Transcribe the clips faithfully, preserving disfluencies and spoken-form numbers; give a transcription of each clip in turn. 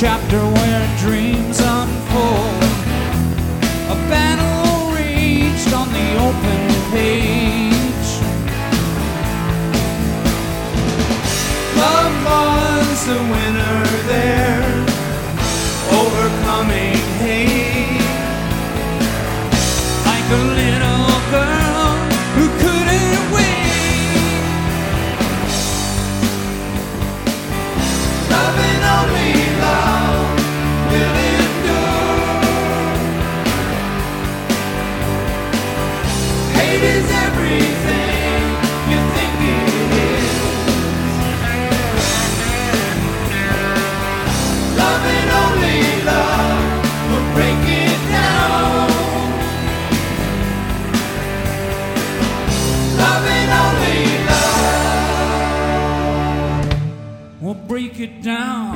chapter where dreams unfold, a battle reached on the open page. Love was the winner there, overcoming hate, like a little girl who couldn't wait. Love and only love will endure. Hate is everything you think it is. Love and only love will break it down. Love and only love will break it down.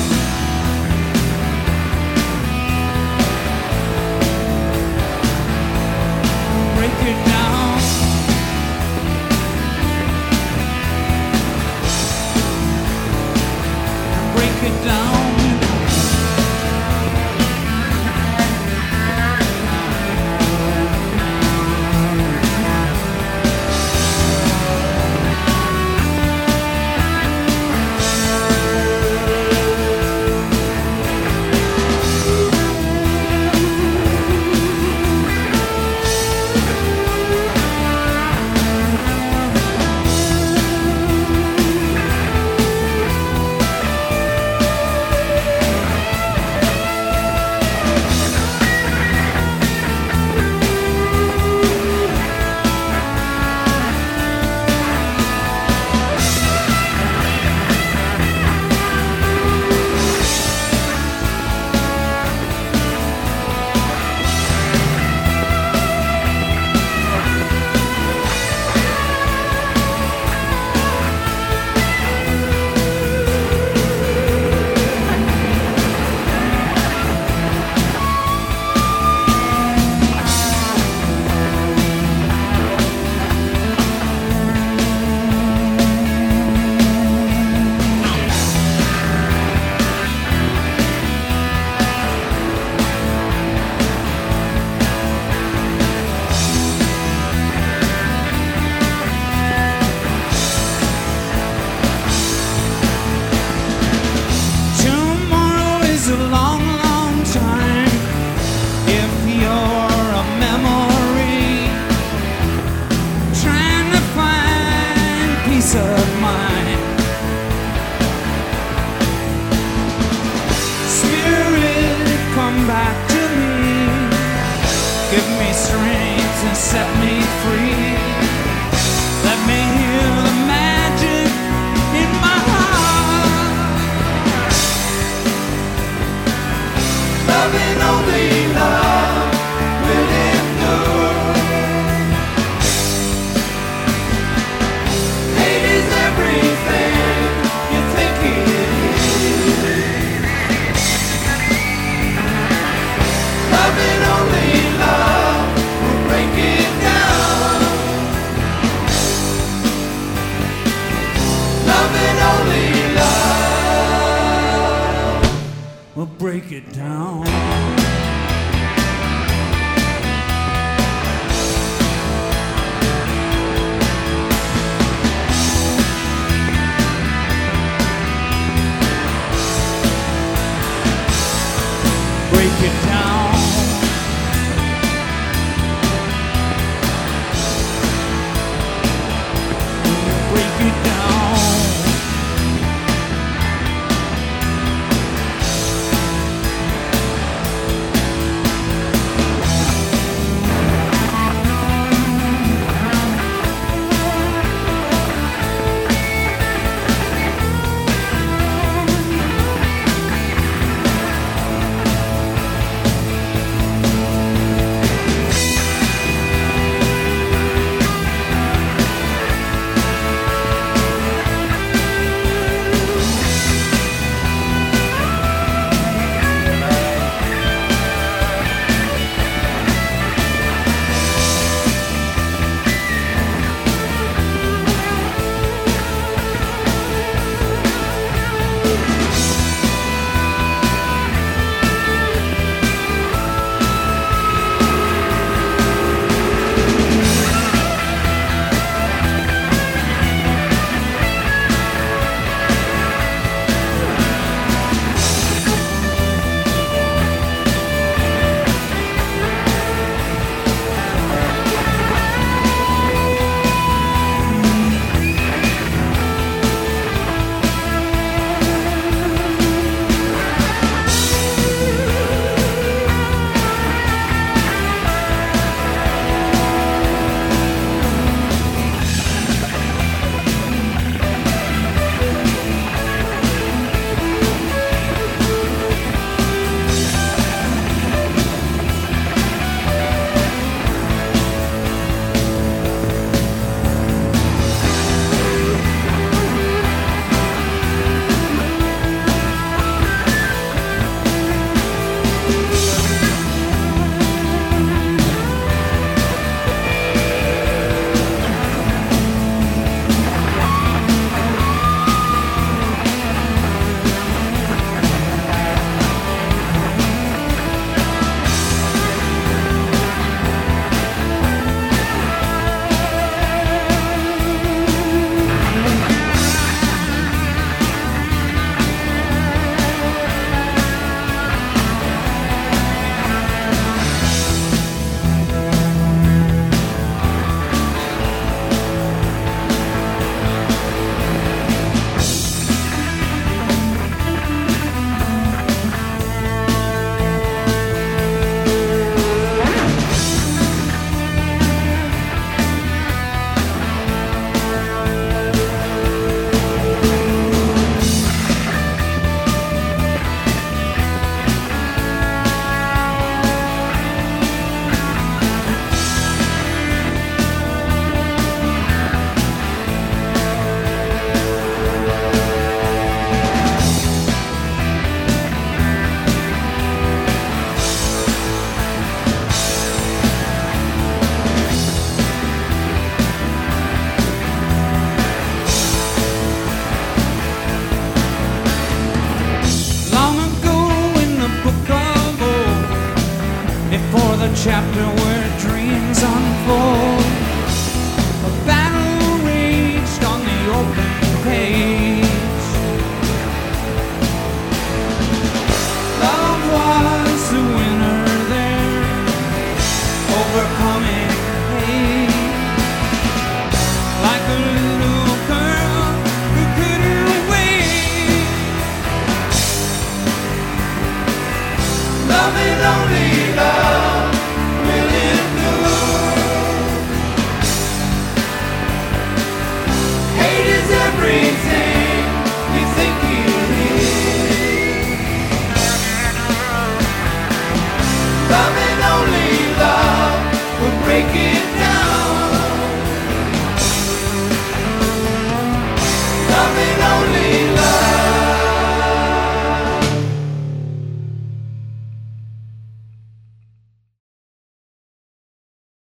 Break it down. Break it down. Set me free. Let me hear the magic in my heart. Love and only love will endure. Hate is everything you think it is. Love and only love break it down. Love and only love will break it down. Break it down. Break it down. chapter where dreams unfold. A battle raged on the open page. Love was the winner there, overcoming hate. Like a little girl who couldn't wait. Love is only love, will endure. Hate is everything you think it is. Love and only love will break it down.